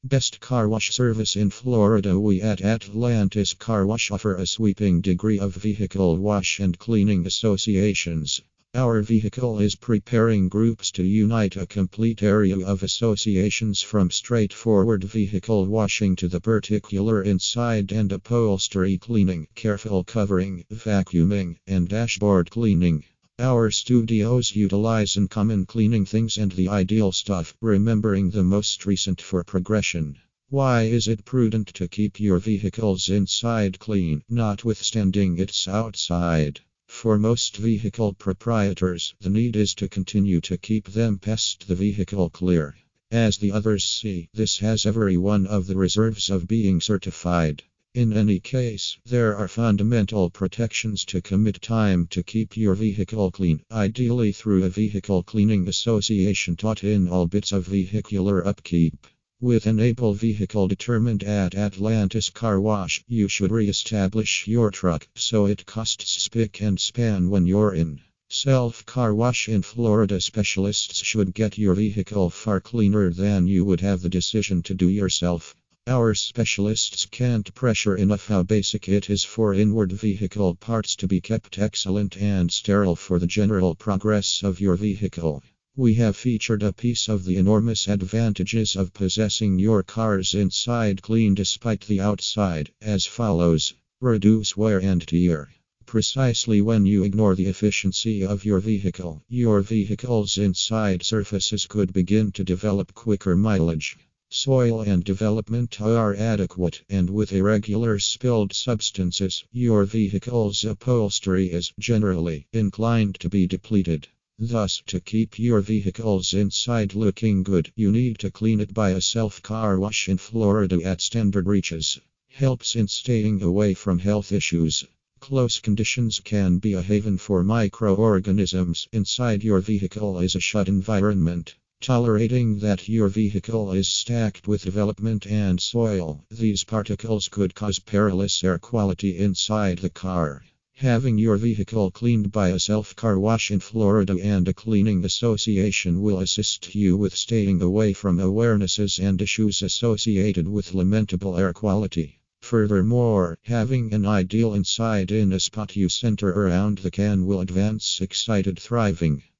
Best car wash service in Florida. We at Atlantis Car Wash offer a sweeping degree of vehicle wash and cleaning associations. Our vehicle is preparing groups to unite a complete area of associations from straightforward vehicle washing to the particular inside and upholstery cleaning, careful covering, vacuuming, and dashboard cleaning. Our studios utilize uncommon cleaning things and the ideal stuff, remembering the most recent for progression. Why is it prudent to keep your vehicle's inside clean, notwithstanding its outside? For most vehicle proprietors, the need is to continue to keep them past the vehicle clear. As the others see, this has every one of the reserves of being certified. In any case, there are fundamental protections to commit time to keep your vehicle clean, ideally through a vehicle cleaning association taught in all bits of vehicular upkeep. With an able vehicle determined at Atlantis Car Wash, you should re-establish your truck so it costs spick and span when you're in. Self-car wash in Florida. Specialists should get your vehicle far cleaner than you would have the decision to do yourself. Our specialists can't pressure enough how basic it is for inward vehicle parts to be kept excellent and sterile for the general progress of your vehicle. We have featured a piece of the enormous advantages of possessing your car's inside clean despite the outside, as follows. Reduce wear and tear. Precisely when you ignore the efficiency of your vehicle's inside surfaces could begin to develop quicker mileage. Soil and development are adequate, and with irregular spilled substances, your vehicle's upholstery is generally inclined to be depleted. Thus, to keep your vehicle's inside looking good, you need to clean it by a self-car wash in Florida at standard reaches. Helps in staying away from health issues. Close conditions can be a haven for microorganisms. Inside your vehicle is a shut environment. Tolerating that your vehicle is stacked with development and soil, these particles could cause perilous air quality inside the car. Having your vehicle cleaned by a self-car wash in Florida and a cleaning association will assist you with staying away from awarenesses and issues associated with lamentable air quality. Furthermore, having an ideal inside in a spot you center around the can will advance excited thriving.